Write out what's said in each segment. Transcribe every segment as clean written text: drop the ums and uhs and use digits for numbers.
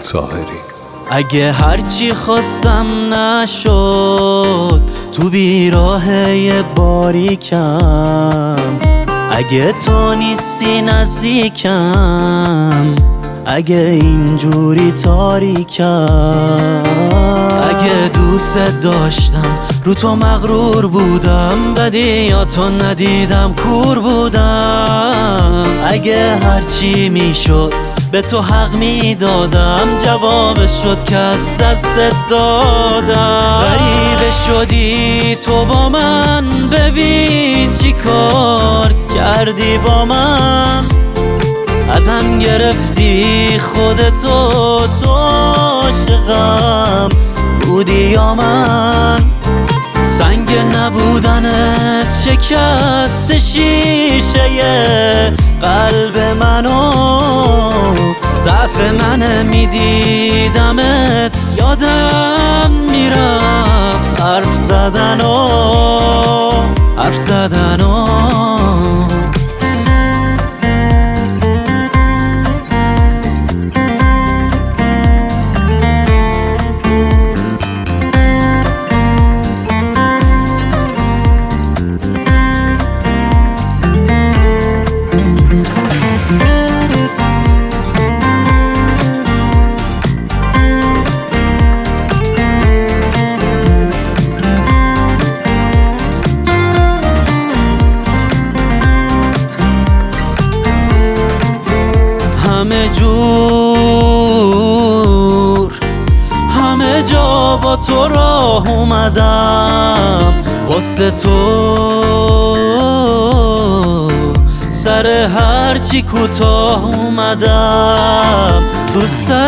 طاهری. اگه هرچی خواستم نشد تو بیراهه باریکم، اگه تو نیستی نزدیکم، اگه اینجوری تاریکم، اگه دوست داشتم رو تو مغرور بودم، بدیاتو ندیدم کور بودم، اگه هرچی میشد به تو حق میدادم، جوابش شد که از دست دادم. غریبه شدی تو با من، ببین چی کار کردی با من، ازم گرفتی خودتو، تو عاشقم بودی یا من؟ سنگ نبودنت شکست شیشه قلب منو، ضعف من میدیدمت یادم میرفت حرف زدنو. همه جور همه جا با تو راه اومدم، واسه تو سر هرچی کوتاه اومدم، تو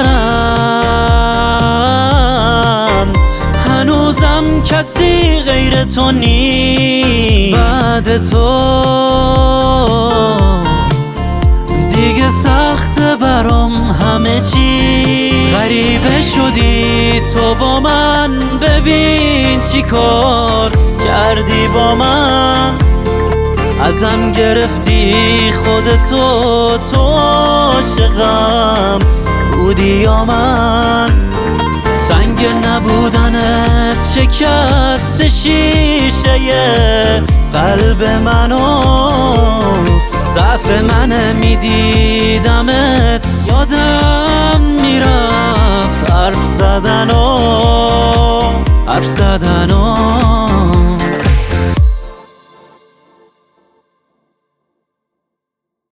سرم هنوزم کسی غیر تو نیست، بعد تو دیگه سخت برام همه چی. غریبه شدی تو با من، ببین چی کار کردی با من، ازم گرفتی خودتو، تو عاشقم بودی یا من؟ سنگ نبودنت شکست شیشه قلب منو، ضعف من میدیدمت یادم میرفت حرف زدنو.